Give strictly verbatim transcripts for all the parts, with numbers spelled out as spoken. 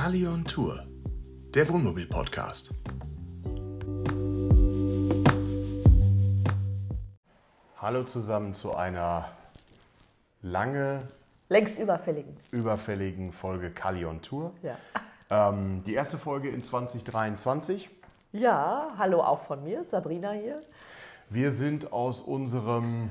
Kali on Tour, der Wohnmobil-Podcast. Hallo zusammen zu einer lange, längst überfälligen, überfälligen Folge Kali on Tour. Ja. Ähm, die erste Folge in zwanzig dreiundzwanzig. Ja, hallo auch von mir, Sabrina hier. Wir sind aus unserem,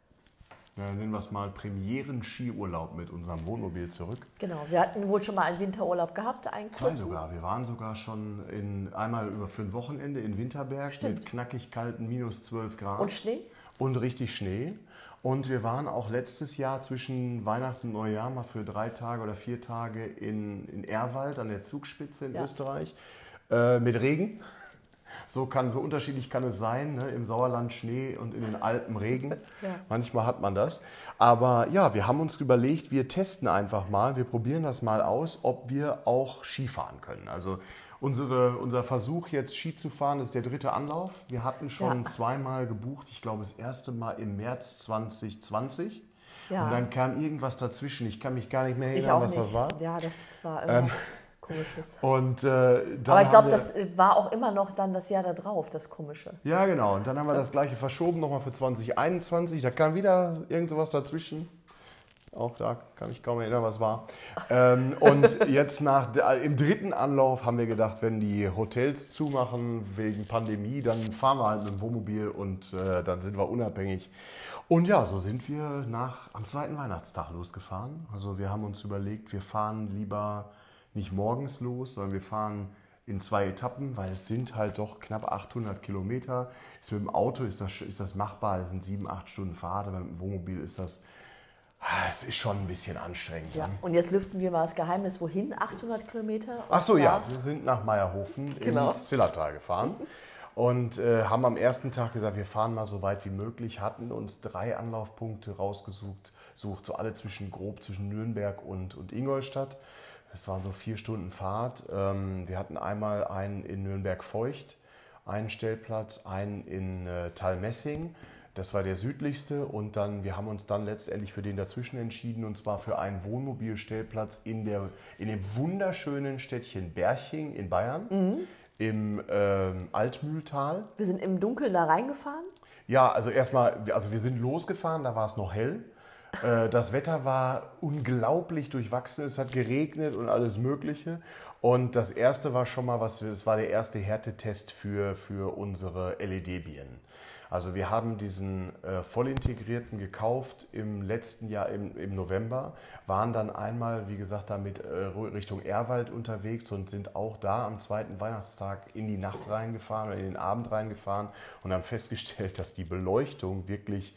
ja, nennen wir es mal, Premieren-Skiurlaub mit unserem Wohnmobil zurück. Genau, wir hatten wohl schon mal einen Winterurlaub gehabt, einen Zwei kurzen. sogar. Wir waren sogar schon in, einmal über für ein Wochenende in Winterberg. Stimmt. Mit knackig kalten minus zwölf Grad. Und Schnee? Und richtig Schnee. Und wir waren auch letztes Jahr zwischen Weihnachten und Neujahr mal für drei Tage oder vier Tage in, in Ehrwald an der Zugspitze in Ja. Österreich äh, mit Regen. So, kann, so unterschiedlich kann es sein, ne? Im Sauerland Schnee und in den Alpen Regen. Ja. Manchmal hat man das. Aber ja, wir haben uns überlegt, wir testen einfach mal, wir probieren das mal aus, ob wir auch Ski fahren können. Also unsere, unser Versuch jetzt Ski zu fahren, ist der dritte Anlauf. Wir hatten schon Ja. zweimal gebucht, ich glaube das erste Mal im März zwanzig zwanzig. Ja. Und dann kam irgendwas dazwischen. Ich kann mich gar nicht mehr Ich erinnern, auch was nicht. das war. Ja, das war irgendwas Komisches. Und, äh, dann Aber ich glaube, haben wir- das war auch immer noch dann das Jahr da drauf, das Komische. Ja, genau. Und dann haben wir das gleiche verschoben, nochmal für zwanzig einundzwanzig. Da kam wieder irgend sowas dazwischen. Auch da kann ich kaum erinnern, was war. Ähm, und jetzt nach, der- im dritten Anlauf haben wir gedacht, wenn die Hotels zumachen wegen Pandemie, dann fahren wir halt mit dem Wohnmobil und äh, dann sind wir unabhängig. Und ja, so sind wir nach, am zweiten Weihnachtstag losgefahren. Also wir haben uns überlegt, wir fahren lieber nicht morgens los, sondern wir fahren in zwei Etappen, weil es sind halt doch knapp achthundert Kilometer. Ist mit dem Auto ist das, ist das machbar, das sind sieben, acht Stunden Fahrt, aber mit dem Wohnmobil ist das, ah, es ist schon ein bisschen anstrengend. Ja. Ne? Und jetzt lüften wir mal das Geheimnis, wohin? achthundert Kilometer? Und Ach so, ja, zwar- wir sind nach Meierhofen Genau. ins Zillertal gefahren und äh, haben am ersten Tag gesagt, wir fahren mal so weit wie möglich, hatten uns drei Anlaufpunkte rausgesucht, sucht so alle zwischen grob zwischen Nürnberg und, und Ingolstadt. Das waren so vier Stunden Fahrt. Ähm, wir hatten einmal einen in Nürnberg-Feucht, einen Stellplatz, einen in äh, Thalmessing. Das war der südlichste und dann, wir haben uns dann letztendlich für den dazwischen entschieden und zwar für einen Wohnmobilstellplatz in, der, in dem wunderschönen Städtchen Berching in Bayern, im ähm, Altmühltal. Wir sind im Dunkeln da reingefahren. Ja, also erstmal, also wir sind losgefahren, da war es noch hell. Äh, Das Wetter war unglaublich durchwachsen, es hat geregnet und alles Mögliche. Und das erste war schon mal, was wir, es war der erste Härtetest für, für unsere L E D-Birnen. Also wir haben diesen äh, vollintegrierten gekauft im letzten Jahr im, im November, waren dann einmal, wie gesagt, damit äh, Richtung Ehrwald unterwegs und sind auch da am zweiten Weihnachtstag in die Nacht reingefahren oder in den Abend reingefahren und haben festgestellt, dass die Beleuchtung wirklich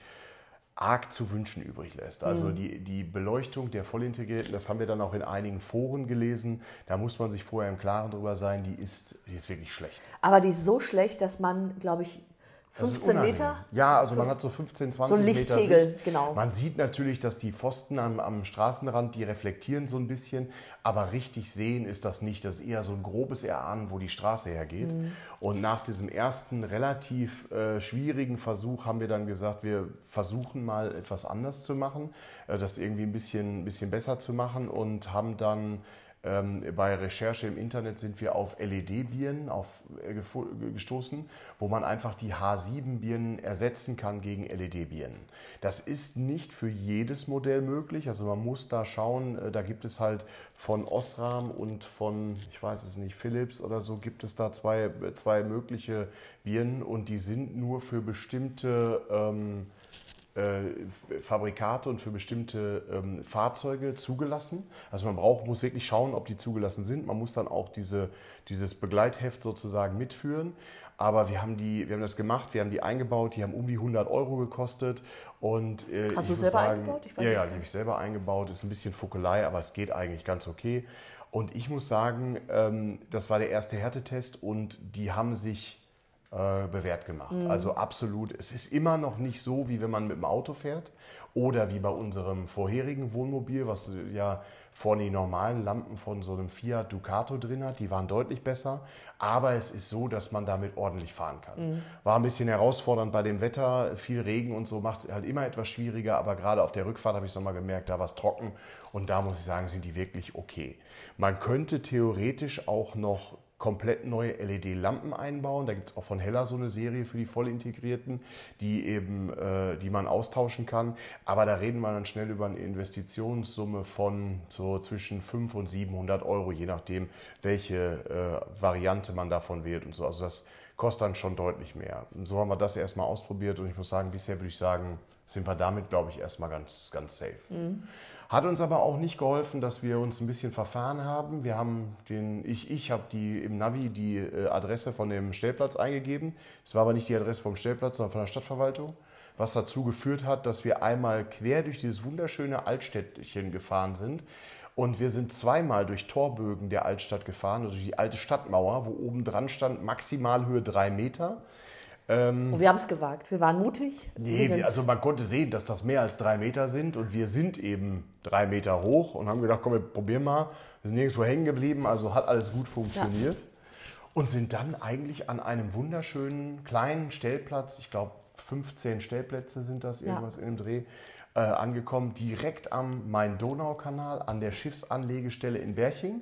arg zu wünschen übrig lässt. Also die, die Beleuchtung der Vollintegrierten, das haben wir dann auch in einigen Foren gelesen, da muss man sich vorher im Klaren drüber sein, die ist, die ist wirklich schlecht. Aber die ist so schlecht, dass man, glaube ich, Das ist fünfzehn unangenehm. Meter. Ja, also man hat so fünfzehn, zwanzig So ein Meter Lichtkegel, Sicht. genau. Man sieht natürlich, dass die Pfosten am, am Straßenrand, die reflektieren so ein bisschen, aber richtig sehen ist das nicht. Das ist eher so ein grobes Erahnen, wo die Straße hergeht. Mhm. Und nach diesem ersten relativ äh, schwierigen Versuch haben wir dann gesagt, wir versuchen mal etwas anders zu machen, äh, das irgendwie ein bisschen, ein bisschen besser zu machen und haben dann Ähm, bei Recherche im Internet sind wir auf L E D-Birnen auf, äh, gefo- gestoßen, wo man einfach die H sieben Birnen ersetzen kann gegen L E D-Birnen. Das ist nicht für jedes Modell möglich, also man muss da schauen, äh, da gibt es halt von Osram und von, ich weiß es nicht, Philips oder so, gibt es da zwei, zwei mögliche Birnen und die sind nur für bestimmte ähm, äh, Fabrikate und für bestimmte ähm, Fahrzeuge zugelassen. Also man braucht, muss wirklich schauen, ob die zugelassen sind. Man muss dann auch diese, dieses Begleitheft sozusagen mitführen. Aber wir haben, die, wir haben das gemacht, wir haben die eingebaut, die haben um die hundert Euro gekostet. Und, äh, Hast ich du muss selber sagen, eingebaut? Ich weiß ja, es ja, gar die habe nicht. ich selber eingebaut. Ist ein bisschen Fuckelei, aber es geht eigentlich ganz okay. Und ich muss sagen, ähm, das war der erste Härtetest und die haben sich äh, bewährt gemacht. Mhm. Also absolut, es ist immer noch nicht so, wie wenn man mit dem Auto fährt oder wie bei unserem vorherigen Wohnmobil, was ja vorne die normalen Lampen von so einem Fiat Ducato drin hat. Die waren deutlich besser, aber es ist so, dass man damit ordentlich fahren kann. Mhm. War ein bisschen herausfordernd bei dem Wetter, viel Regen und so macht es halt immer etwas schwieriger, aber gerade auf der Rückfahrt habe ich es nochmal gemerkt, da war es trocken und da muss ich sagen, sind die wirklich okay. Man könnte theoretisch auch noch komplett neue L E D-Lampen einbauen. Da gibt es auch von Hella so eine Serie für die vollintegrierten, die eben, äh, die man austauschen kann. Aber da reden wir dann schnell über eine Investitionssumme von so zwischen fünfhundert und siebenhundert Euro, je nachdem, welche äh, Variante man davon wählt und so. Also das kostet dann schon deutlich mehr. Und so haben wir das erstmal ausprobiert und ich muss sagen, bisher würde ich sagen, sind wir damit, glaube ich, erstmal ganz, ganz safe. Mhm. Hat uns aber auch nicht geholfen, dass wir uns ein bisschen verfahren haben. Wir haben den, ich, ich habe die im Navi die äh, Adresse von dem Stellplatz eingegeben. Es war aber nicht die Adresse vom Stellplatz, sondern von der Stadtverwaltung. Was dazu geführt hat, dass wir einmal quer durch dieses wunderschöne Altstädtchen gefahren sind. Und wir sind zweimal durch Torbögen der Altstadt gefahren, also die alte Stadtmauer, wo oben dran stand Maximalhöhe drei Meter. Ähm, und wir haben es gewagt, wir waren mutig. Nee, wir also man konnte sehen, dass das mehr als drei Meter sind und wir sind eben drei Meter hoch und haben gedacht, komm, wir probieren mal. Wir sind nirgendwo hängen geblieben, also hat alles gut funktioniert. Ja. Und sind dann eigentlich an einem wunderschönen kleinen Stellplatz, ich glaube fünfzehn Stellplätze sind das, irgendwas ja. in dem Dreh, äh, angekommen, direkt am Main-Donau-Kanal an der Schiffsanlegestelle in Berching.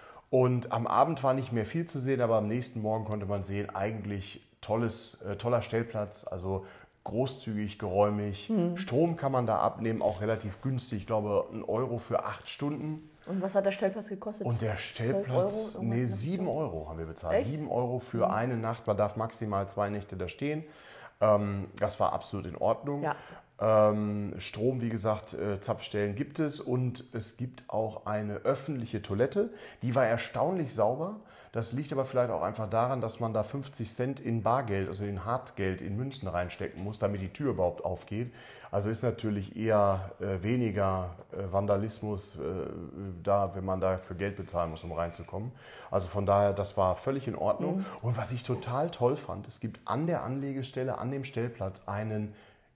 Und am Abend war nicht mehr viel zu sehen, aber am nächsten Morgen konnte man sehen, eigentlich Tolles, äh, toller Stellplatz, also großzügig, geräumig. Hm. Strom kann man da abnehmen, auch relativ günstig. Ich glaube, ein Euro für acht Stunden. Und was hat der Stellplatz gekostet? Und der Stellplatz, Euro, nee, sieben Euro haben wir bezahlt. Echt? sieben Euro für hm. eine Nacht. Man darf maximal zwei Nächte da stehen. Ähm, das war absolut in Ordnung. Ja. Ähm, Strom, wie gesagt, äh, Zapfstellen gibt es und es gibt auch eine öffentliche Toilette. Die war erstaunlich sauber. Das liegt aber vielleicht auch einfach daran, dass man da fünfzig Cent in Bargeld, also in Hartgeld, in Münzen reinstecken muss, damit die Tür überhaupt aufgeht. Also ist natürlich eher äh, weniger äh, Vandalismus äh, da, wenn man dafür Geld bezahlen muss, um reinzukommen. Also von daher, das war völlig in Ordnung. Mhm. Und was ich total toll fand, es gibt an der Anlegestelle, an dem Stellplatz einen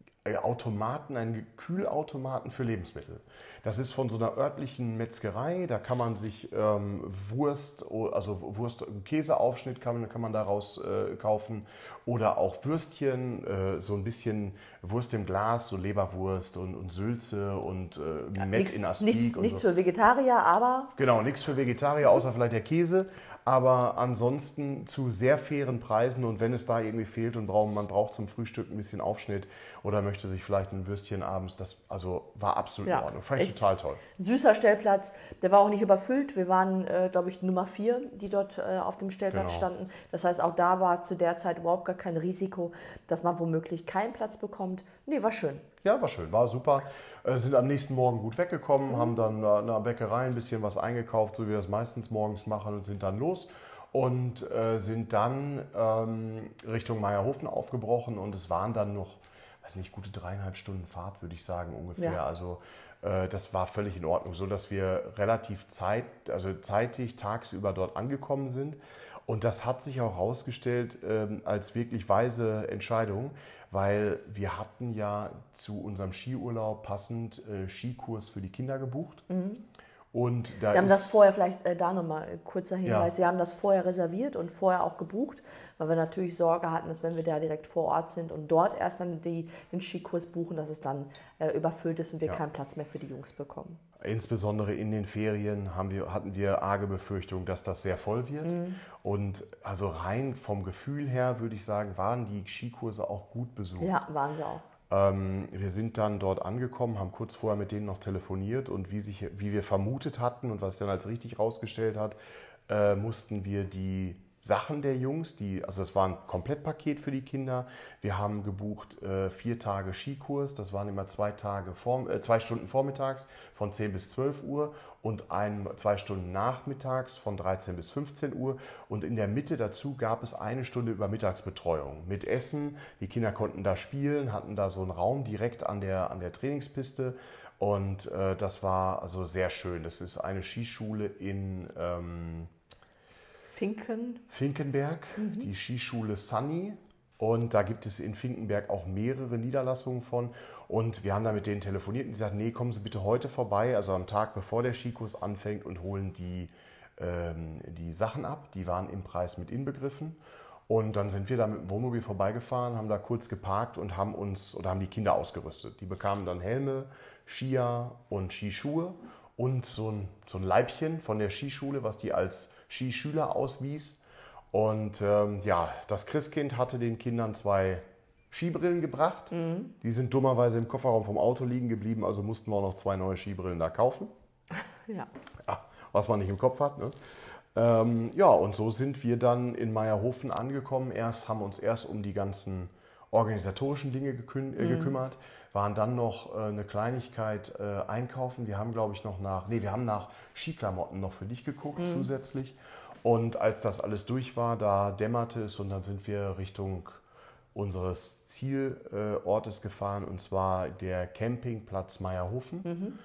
Automaten, einen Kühlautomaten für Lebensmittel. Das ist von so einer örtlichen Metzgerei, da kann man sich ähm, Wurst, also Wurst, Käseaufschnitt kann, kann man daraus äh, kaufen oder auch Würstchen, äh, so ein bisschen Wurst im Glas, so Leberwurst und, und Sülze und äh, ja, Mett nix, in Astik. Nichts, und nichts so. Für Vegetarier, aber... Genau, nichts für Vegetarier, außer vielleicht der Käse. Aber ansonsten zu sehr fairen Preisen und wenn es da irgendwie fehlt und man braucht zum Frühstück ein bisschen Aufschnitt oder möchte sich vielleicht ein Würstchen abends, das also war absolut ja, in Ordnung. Fand ich total toll. Süßer Stellplatz, der war auch nicht überfüllt. Wir waren, äh, glaube ich, Nummer vier, die dort äh, auf dem Stellplatz genau. standen. Das heißt, auch da war zu der Zeit überhaupt gar kein Risiko, dass man womöglich keinen Platz bekommt. Nee, war schön. Ja, war schön, war super. Äh, sind am nächsten Morgen gut weggekommen, mhm. haben dann in der Bäckerei ein bisschen was eingekauft, so wie wir das meistens morgens machen und sind dann los. Und äh, sind dann ähm, Richtung Meierhofen aufgebrochen und es waren dann noch, weiß nicht, gute dreieinhalb Stunden Fahrt, würde ich sagen, ungefähr. Ja. Also äh, das war völlig in Ordnung, so dass wir relativ zeit, also zeitig tagsüber dort angekommen sind. Und das hat sich auch herausgestellt ähm, als wirklich weise Entscheidung, weil wir hatten ja zu unserem Skiurlaub passend äh, Skikurs für die Kinder gebucht. Mhm. Und da wir haben das vorher, vielleicht äh, da nochmal kurzer Hinweis, ja. wir haben das vorher reserviert und vorher auch gebucht, weil wir natürlich Sorge hatten, dass wenn wir da direkt vor Ort sind und dort erst dann die, den Skikurs buchen, dass es dann äh, überfüllt ist und wir ja. keinen Platz mehr für die Jungs bekommen. Insbesondere in den Ferien haben wir, hatten wir arge Befürchtung, dass das sehr voll wird. Mhm. Und also rein vom Gefühl her, würde ich sagen, waren die Skikurse auch gut besucht. Ja, waren sie auch. Ähm, wir sind dann dort angekommen, haben kurz vorher mit denen noch telefoniert und wie, sich, wie wir vermutet hatten und was sich dann als richtig rausgestellt hat, äh, mussten wir die Sachen der Jungs, die, also das war ein Komplettpaket für die Kinder. Wir haben gebucht äh, vier Tage Skikurs, das waren immer zwei, Tage vor, äh, zwei Stunden vormittags von zehn bis zwölf Uhr und ein, zwei Stunden nachmittags von dreizehn bis fünfzehn Uhr. Und in der Mitte dazu gab es eine Stunde Übermittagsbetreuung mit Essen. Die Kinder konnten da spielen, hatten da so einen Raum direkt an der, an der Trainingspiste. Und äh, das war also sehr schön. Das ist eine Skischule in... Ähm, Finken. Finkenberg, mhm. die Skischule Sunny. Und da gibt es in Finkenberg auch mehrere Niederlassungen von. Und wir haben da mit denen telefoniert und gesagt, nee, kommen Sie bitte heute vorbei, also am Tag bevor der Skikurs anfängt, und holen die, ähm, die Sachen ab. Die waren im Preis mit inbegriffen. Und dann sind wir da mit dem Wohnmobil vorbeigefahren, haben da kurz geparkt und haben uns oder haben die Kinder ausgerüstet. Die bekamen dann Helme, Skier und Skischuhe und so ein, so ein Leibchen von der Skischule, was die als Skischüler auswies. Und ähm, ja, das Christkind hatte den Kindern zwei Skibrillen gebracht. Mhm. Die sind dummerweise im Kofferraum vom Auto liegen geblieben, also mussten wir auch noch zwei neue Skibrillen da kaufen. Ja. Ja, was man nicht im Kopf hat, ne? Ähm, ja, und so sind wir dann in Mayerhofen angekommen. Erst haben wir uns erst um die ganzen organisatorischen Dinge gekü- äh, gekümmert, waren dann noch äh, eine Kleinigkeit äh, einkaufen. Wir haben, glaube ich, noch nach, nee, wir haben nach Skiklamotten noch für dich geguckt mhm. zusätzlich. Und als das alles durch war, da dämmerte es und dann sind wir Richtung unseres Zielortes äh, gefahren, und zwar der Campingplatz Mayerhofen. Mhm.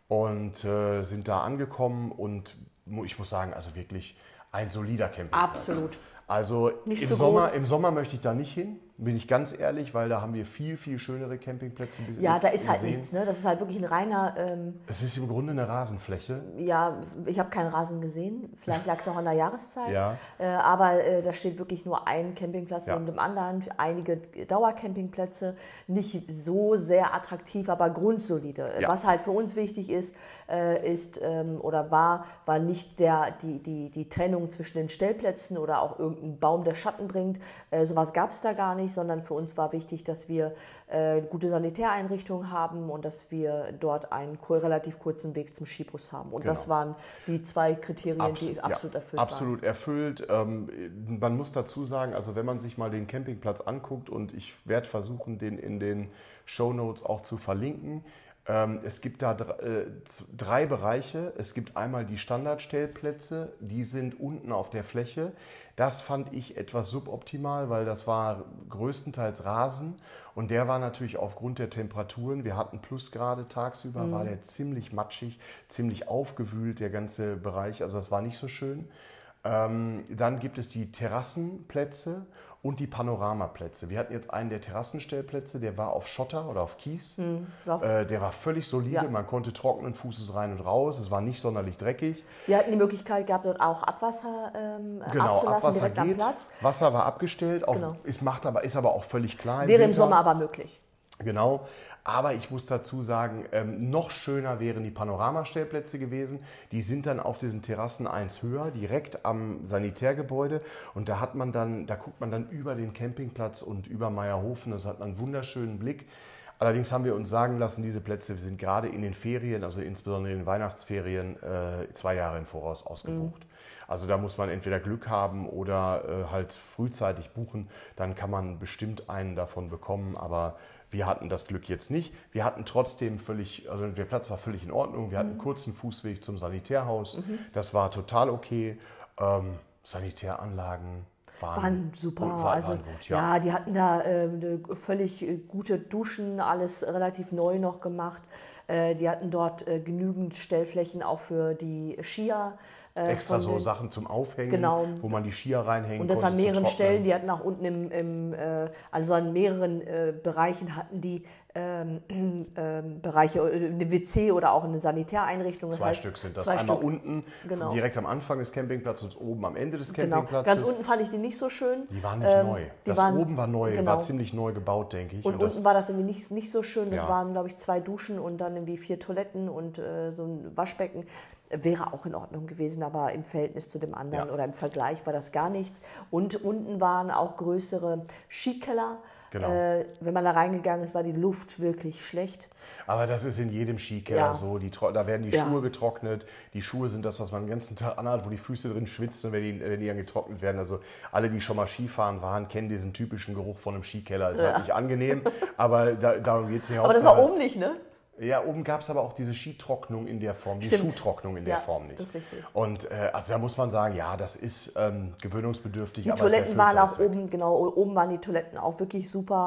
Und äh, sind da angekommen und ich muss sagen, also wirklich ein solider Campingplatz. Absolut. Also Nicht im zu Sommer, groß. im Sommer möchte ich da nicht hin, bin ich ganz ehrlich, weil da haben wir viel, viel schönere Campingplätze gesehen. Ja, da ist halt nichts, ne? Das ist halt wirklich ein reiner... Ähm, es ist im Grunde eine Rasenfläche. Ja, ich habe keinen Rasen gesehen, vielleicht lag es auch an der Jahreszeit, ja. äh, aber äh, da steht wirklich nur ein Campingplatz ja. neben dem anderen, einige Dauercampingplätze, nicht so sehr attraktiv, aber grundsolide. Ja. Was halt für uns wichtig ist, äh, ist ähm, oder war, war nicht der, die, die, die Trennung zwischen den Stellplätzen oder auch irgendein Baum, der Schatten bringt. Äh, sowas gab es da gar nicht, sondern für uns war wichtig, dass wir äh, gute Sanitäreinrichtungen haben und dass wir dort einen relativ kurzen Weg zum Skibus haben. Und genau. das waren die zwei Kriterien, Abs- die absolut ja, erfüllt absolut waren. Absolut erfüllt. Ähm, man muss dazu sagen, also wenn man sich mal den Campingplatz anguckt, und ich werde versuchen, den in den Shownotes auch zu verlinken, ähm, es gibt da drei, äh, drei Bereiche. Es gibt einmal die Standardstellplätze, die sind unten auf der Fläche. Das fand ich etwas suboptimal, weil das war größtenteils Rasen. Und der war natürlich aufgrund der Temperaturen, wir hatten Plusgrade tagsüber, mhm. war der ziemlich matschig, ziemlich aufgewühlt, der ganze Bereich. Also das war nicht so schön. Ähm, dann gibt es die Terrassenplätze und die Panoramaplätze. Wir hatten jetzt einen der Terrassenstellplätze, der war auf Schotter oder auf Kies. Mhm, äh, der war völlig solide, ja. Man konnte trockenen Fußes rein und raus. Es war nicht sonderlich dreckig. Wir hatten die Möglichkeit gehabt, dort auch Abwasser ähm, genau, abzulassen, Abwasser direkt geht. am Platz. Wasser war abgestellt, auch, genau. ist, macht aber, ist aber auch völlig klein. Wäre im Sommer aber möglich. Genau, aber ich muss dazu sagen, ähm, noch schöner wären die Panoramastellplätze gewesen. Die sind dann auf diesen Terrassen eins höher, direkt am Sanitärgebäude. Und da hat man dann, da guckt man dann über den Campingplatz und über Mayerhofen. Das hat man einen wunderschönen Blick. Allerdings haben wir uns sagen lassen, diese Plätze sind gerade in den Ferien, also insbesondere in den Weihnachtsferien, äh, zwei Jahre im Voraus ausgebucht. Mhm. Also da muss man entweder Glück haben oder äh, halt frühzeitig buchen. Dann kann man bestimmt einen davon bekommen, aber wir hatten das Glück jetzt nicht. Wir hatten trotzdem völlig, also der Platz war völlig in Ordnung. Wir hatten einen kurzen Fußweg zum Sanitärhaus. Mhm. Das war total okay. Ähm, Sanitäranlagen waren, waren super. Waren, also, waren gut, ja. ja, die hatten da äh, völlig gute Duschen, alles relativ neu noch gemacht. Äh, die hatten dort äh, genügend Stellflächen auch für die Skier. Äh, Extra so den, Sachen zum Aufhängen, genau. wo man die Skier reinhängen konnte. Und das an mehreren Stellen, die hatten auch unten im, im äh, also an mehreren äh, Bereichen hatten die ähm, äh, Bereiche, eine W C oder auch eine Sanitäreinrichtung. Das zwei heißt, Stück sind das. Einmal Stück. Unten, genau. direkt am Anfang des Campingplatzes und oben am Ende des genau. Campingplatzes. Ganz unten fand ich die nicht so schön. Die waren nicht ähm, neu. Das waren, oben war neu, genau. war ziemlich neu gebaut, denke ich. Und, und unten das, war das irgendwie nicht, nicht so schön. Das ja. waren, glaube ich, zwei Duschen und dann irgendwie vier Toiletten und äh, so ein Waschbecken. Wäre auch in Ordnung gewesen, aber im Verhältnis zu dem anderen ja. oder im Vergleich war das gar nichts. Und unten waren auch größere Skikeller. Genau. Äh, wenn man da reingegangen ist, war die Luft wirklich schlecht. Aber das ist in jedem Skikeller ja. so. Die, da werden die ja. Schuhe getrocknet. Die Schuhe sind das, was man den ganzen Tag anhat, wo die Füße drin schwitzen, wenn die, wenn die dann getrocknet werden. Also alle, die schon mal Skifahren waren, kennen diesen typischen Geruch von einem Skikeller. Ist ja. halt nicht angenehm, aber da, darum geht es nicht. Aber das war oben nicht, ne? Ja, oben gab es aber auch diese Skitrocknung in der Form, die Stimmt. Schuhtrocknung in der ja, Form nicht. Das ist richtig. Und äh, also da muss man sagen, ja, das ist ähm, gewöhnungsbedürftig. Die aber Toiletten waren auch oben, genau, oben waren die Toiletten auch wirklich super.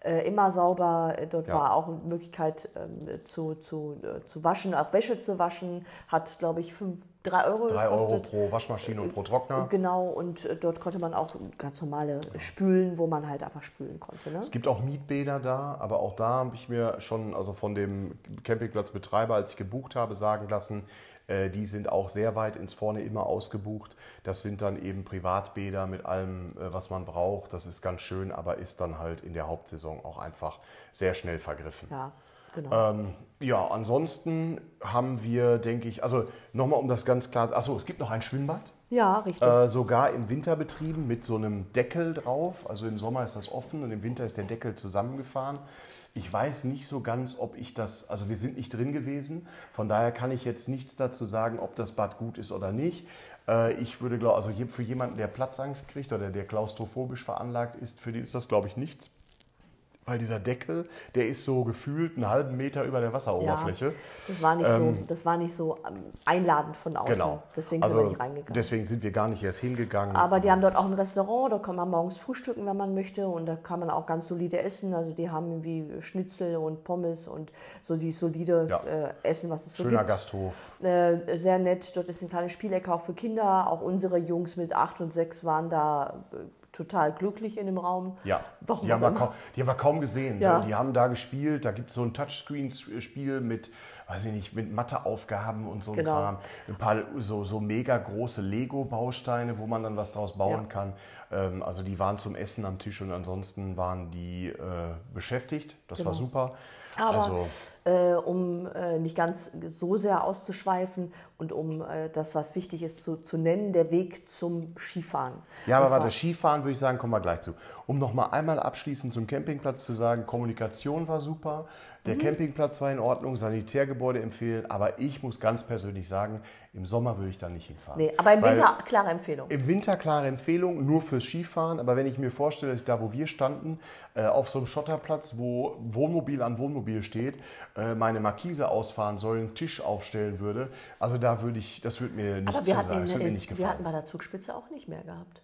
äh, immer sauber. Dort Ja. war auch eine Möglichkeit ähm, zu, zu, äh, zu waschen, auch Wäsche zu waschen. Hat, glaube ich, fünf, drei Euro Drei Euro gekostet. pro Waschmaschine und pro Trockner. Genau, und äh, dort konnte man auch ganz normale spülen, wo man halt einfach spülen konnte. Ne? Es gibt auch Mietbäder da, aber auch da habe ich mir schon also von dem Campingplatzbetreiber, als ich gebucht habe, sagen lassen, äh, die sind auch sehr weit ins Vorne immer ausgebucht. Das sind dann eben Privatbäder mit allem, äh, was man braucht. Das ist ganz schön, aber ist dann halt in der Hauptsaison auch einfach sehr schnell vergriffen. Ja, genau. Ähm, ja, ansonsten haben wir, denke ich, also nochmal um das ganz klar, achso, es gibt noch ein Schwimmbad. Ja, richtig. Äh, sogar im Winter betrieben mit so einem Deckel drauf. Also im Sommer ist das offen und im Winter ist der Deckel zusammengefahren. Ich weiß nicht so ganz, ob ich das, also wir sind nicht drin gewesen, von daher kann ich jetzt nichts dazu sagen, ob das Bad gut ist oder nicht. Äh, ich würde glauben, also für jemanden, der Platzangst kriegt oder der klaustrophobisch veranlagt ist, für den ist das, glaube ich, nichts. Weil dieser Deckel, der ist so gefühlt einen halben Meter über der Wasseroberfläche. Ja, das war nicht Ähm, so, das war nicht so ähm, einladend von außen. Genau. Deswegen also sind wir nicht reingegangen. Deswegen sind wir gar nicht erst hingegangen. Aber die haben dort auch ein Restaurant, da kann man morgens frühstücken, wenn man möchte. Und da kann man auch ganz solide essen. Also die haben irgendwie Schnitzel und Pommes und so die solide Ja. äh, Essen, was es so Schöner gibt. Gasthof. Äh, sehr nett. Dort ist eine kleine Spielecke auch für Kinder. Auch unsere Jungs mit acht und sechs waren da äh, total glücklich in dem Raum. Ja, Warum die, haben auch wir immer. kaum, die haben wir kaum gesehen. Ja. Die haben da gespielt, da gibt es so ein Touchscreen-Spiel mit, weiß ich nicht, mit Matheaufgaben und so ein Genau. Kram. Ein paar so, so mega große Lego-Bausteine, wo man dann was draus bauen Ja. kann. Ähm, also die waren zum Essen am Tisch und ansonsten waren die äh, beschäftigt. Das war Genau. super. Aber also, äh, um äh, nicht ganz so sehr auszuschweifen und um äh, das, was wichtig ist, zu, zu nennen, der Weg zum Skifahren. Ja, aber Und zwar- warte, Skifahren würde ich sagen, kommen wir gleich zu. Um noch mal einmal abschließend zum Campingplatz zu sagen, Kommunikation war super, der Campingplatz war in Ordnung, Sanitärgebäude empfehlen, aber ich muss ganz persönlich sagen, im Sommer würde ich da nicht hinfahren. Nee, aber im Weil Winter klare Empfehlung. Im Winter klare Empfehlung, nur fürs Skifahren, aber wenn ich mir vorstelle, dass da wo wir standen, äh, auf so einem Schotterplatz, wo Wohnmobil an Wohnmobil steht, äh, meine Markise ausfahren soll, einen Tisch aufstellen würde, also da würde ich, das würde mir nicht Aber wir zusagen, hatten, das würde mir nicht wir gefallen. hatten bei der Zugspitze auch nicht mehr gehabt.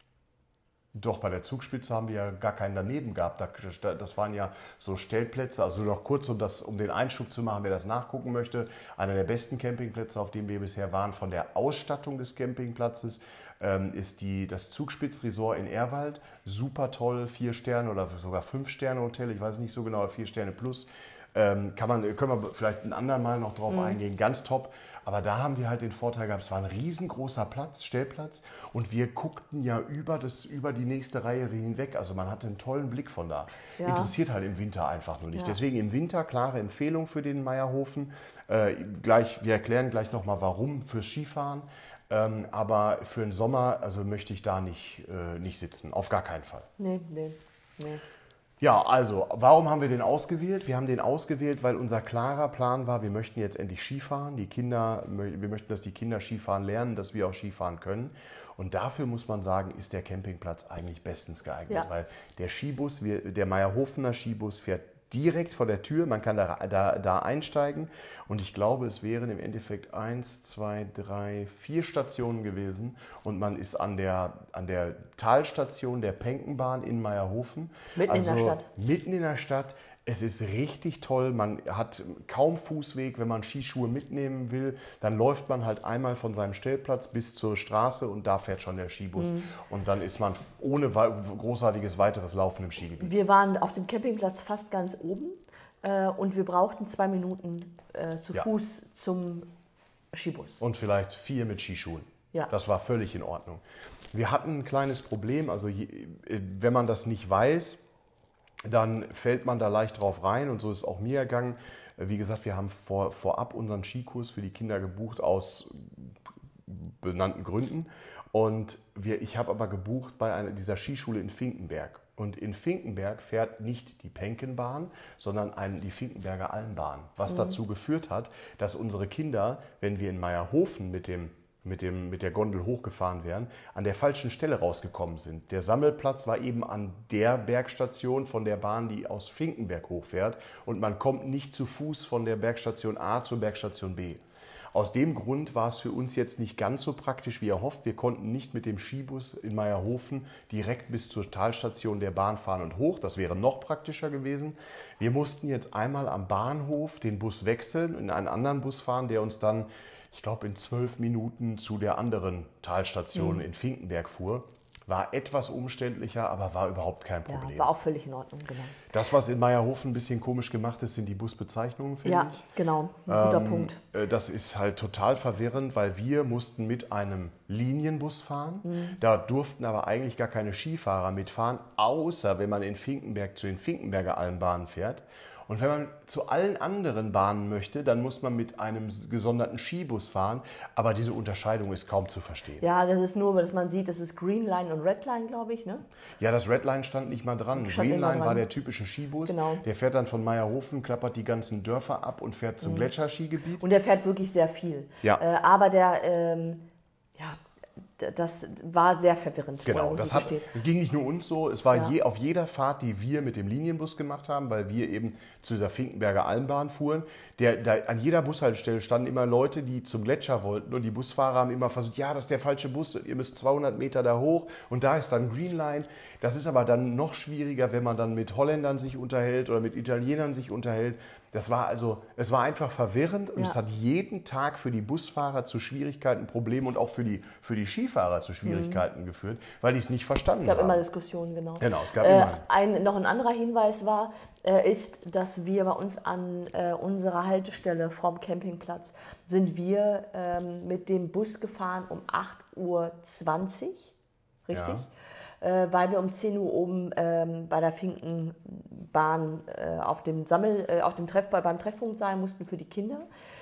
Doch, bei der Zugspitze haben wir ja gar keinen daneben gehabt. Da- Das waren ja so Stellplätze, also noch kurz, um, das, um den Einschub zu machen, wer das nachgucken möchte. Einer der besten Campingplätze, auf dem wir bisher waren, von der Ausstattung des Campingplatzes, ähm, ist die, das Zugspitz-Resort in Ehrwald. Super toll, vier Sterne oder sogar fünf Sterne Hotel, ich weiß nicht so genau, vier Sterne plus. Ähm, kann man, können wir vielleicht ein andermal noch drauf eingehen, ganz top. Aber da haben wir halt den Vorteil gehabt, es war ein riesengroßer Platz, Stellplatz und wir guckten ja über, das, über die nächste Reihe hinweg. Also man hatte einen tollen Blick von da. Ja. Interessiert halt im Winter einfach nur nicht. Ja. Deswegen im Winter klare Empfehlung für den Meierhofen. Äh, gleich, wir erklären gleich nochmal warum fürs Skifahren. Ähm, aber für den Sommer also möchte ich da nicht, äh, nicht sitzen, auf gar keinen Fall. Nee, nee, nee. Ja, also, warum haben wir den ausgewählt? Wir haben den ausgewählt, weil unser klarer Plan war, wir möchten jetzt endlich Skifahren. Die Kinder, wir möchten, dass die Kinder Skifahren lernen, dass wir auch Skifahren können. Und dafür muss man sagen, ist der Campingplatz eigentlich bestens geeignet, Ja. weil der Skibus, wir- der Meierhofener Skibus fährt direkt vor der Tür, man kann da, da, da einsteigen und ich glaube, es wären im Endeffekt eins, zwei, drei, vier Stationen gewesen und man ist an der, an der Talstation der Penkenbahn in Meierhofen. Mitten in der Stadt. Mitten in der Stadt. Es ist richtig toll, man hat kaum Fußweg, wenn man Skischuhe mitnehmen will, dann läuft man halt einmal von seinem Stellplatz bis zur Straße und da fährt schon der Skibus. Mhm. Und dann ist man ohne wei- großartiges weiteres Laufen im Skigebiet. Wir waren auf dem Campingplatz fast ganz oben äh, und wir brauchten zwei Minuten äh, zu Ja. Fuß zum Skibus. Und vielleicht vier mit Skischuhen. Ja. Das war völlig in Ordnung. Wir hatten ein kleines Problem, also je, wenn man das nicht weiß, dann fällt man da leicht drauf rein und so ist es auch mir ergangen. Wie gesagt, wir haben vor, vorab unseren Skikurs für die Kinder gebucht aus benannten Gründen. Und wir, ich habe aber gebucht bei einer, dieser Skischule in Finkenberg. Und in Finkenberg fährt nicht die Penkenbahn, sondern ein, die Finkenberger Almbahn. Was dazu geführt hat, dass unsere Kinder, wenn wir in Meierhofen mit dem mit, dem, mit der Gondel hochgefahren wären, an der falschen Stelle rausgekommen sind. Der Sammelplatz war eben an der Bergstation von der Bahn, die aus Finkenberg hochfährt und man kommt nicht zu Fuß von der Bergstation A zur Bergstation B. Aus dem Grund war es für uns jetzt nicht ganz so praktisch, wie erhofft. Wir konnten nicht mit dem Skibus in Mayerhofen direkt bis zur Talstation der Bahn fahren und hoch. Das wäre noch praktischer gewesen. Wir mussten jetzt einmal am Bahnhof den Bus wechseln, in einen anderen Bus fahren, der uns dann, ich glaube, in zwölf Minuten zu der anderen Talstation mhm. in Finkenberg fuhr. War etwas umständlicher, aber war überhaupt kein Problem. Ja, war auch völlig in Ordnung, genau. Das, was in Mayerhofen ein bisschen komisch gemacht ist, sind die Busbezeichnungen, finde ja, ich. Ja, genau, ein guter ähm, Punkt. Das ist halt total verwirrend, weil wir mussten mit einem Linienbus fahren. Mhm. Da durften aber eigentlich gar keine Skifahrer mitfahren, außer wenn man in Finkenberg zu den Finkenberger Almbahnen fährt. Und wenn man zu allen anderen Bahnen möchte, dann muss man mit einem gesonderten Skibus fahren. Aber diese Unterscheidung ist kaum zu verstehen. Ja, das ist nur, dass man sieht, das ist Green Line und Red Line, glaube ich, ne? Ja, das Red Line stand nicht mal dran. Green Line dran. War der typische Skibus. Genau. Der fährt dann von Mayerhofen, klappert die ganzen Dörfer ab und fährt zum mhm. Gletscherskigebiet. Und der fährt wirklich sehr viel. Ja. Äh, aber der, ähm, ja... Das war sehr verwirrend. Genau, das hat, es ging nicht nur uns so, es war ja. je, auf jeder Fahrt, die wir mit dem Linienbus gemacht haben, weil wir eben zu dieser Finkenberger Almbahn fuhren, der, da, an jeder Bushaltestelle standen immer Leute, die zum Gletscher wollten und die Busfahrer haben immer versucht, ja, das ist der falsche Bus, ihr müsst zweihundert Meter da hoch und da ist dann Green Line. Das ist aber dann noch schwieriger, wenn man dann mit Holländern sich unterhält oder mit Italienern sich unterhält. Das war also, es war einfach verwirrend und ja. es hat jeden Tag für die Busfahrer zu Schwierigkeiten, Problemen und auch für die, für die Skifahrer zu Schwierigkeiten mhm. geführt, weil die es nicht verstanden haben. Es gab haben. immer Diskussionen, genau. Genau, es gab äh, immer. Ein, noch ein anderer Hinweis war, äh, ist, dass wir bei uns an äh, unserer Haltestelle vom Campingplatz sind wir ähm, mit dem Bus gefahren um acht Uhr zwanzig, richtig? Ja. Äh, weil wir um zehn Uhr oben ähm, bei der Finkenbahn äh, auf dem Sammel, äh, auf dem Treff, beim Treffpunkt sein mussten für die Kinder.